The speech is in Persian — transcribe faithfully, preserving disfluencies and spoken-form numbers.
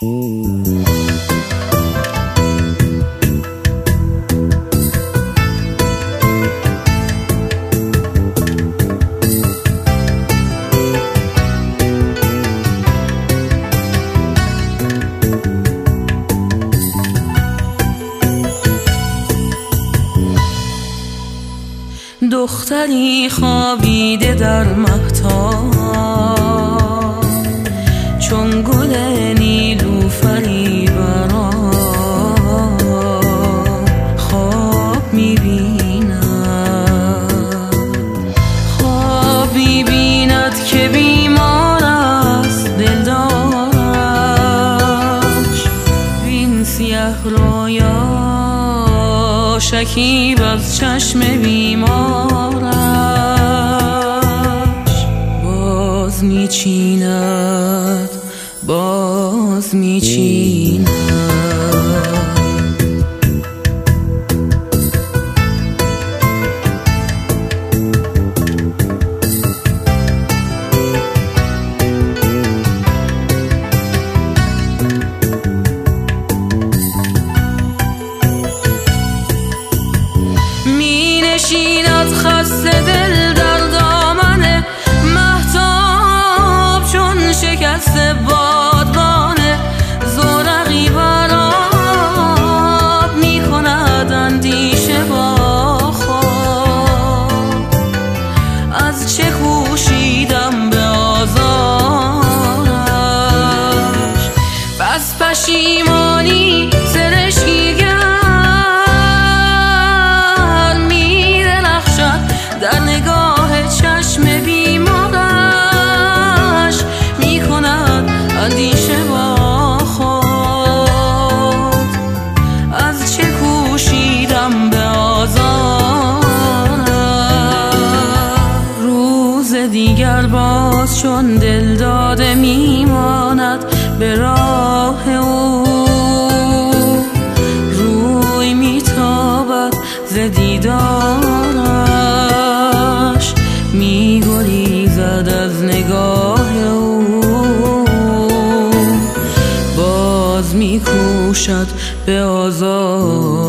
دختری خوابیده در مهتاب، چون گل نیلوفری برآ خواب می‌بیند. خواب می‌بیند که بیمار است دلدارش، وین سیه رویا شکیب از چشم بیمارش باز میچیند، باز میچیند. نشیند خسته دل در دامن مهتاب، چون شکست بادبانه زورقی برآب می کند اندیشه با خواب. از چه کوشیدم به آزارش، بس پشیمانی سرشکی در نگاه چشم بیمارش می کند اندیشه با خود. از چه کوشیدم به آزارش، روز دیگر باز چون دل داده می ماند به راه او. روی می تابد ز دیدارش، می گریزد از نگاه او. باز می کوشد به آزار